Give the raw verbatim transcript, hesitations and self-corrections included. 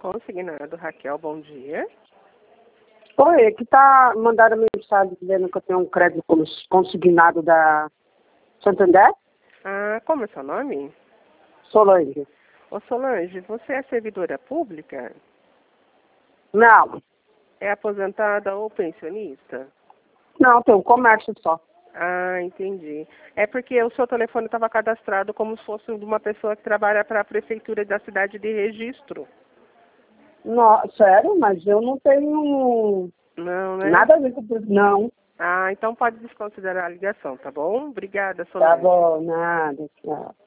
Consignado, Raquel, bom dia. Oi, aqui tá, mandaram mensagem dizendo que eu tenho um crédito cons- consignado da Santander, Ah, como é seu nome? Solange. Ô Solange, você é servidora pública? Não, É aposentada ou pensionista? não, tem um comércio só. Ah, entendi. É porque o seu telefone estava cadastrado como se fosse de uma pessoa que trabalha para a prefeitura da cidade de Registro. Não, sério, mas eu não tenho Não, né? nada a ver com isso. Não, Ah, então pode desconsiderar a ligação, tá bom? Obrigada, tá Solange. bom, nada. Tchau.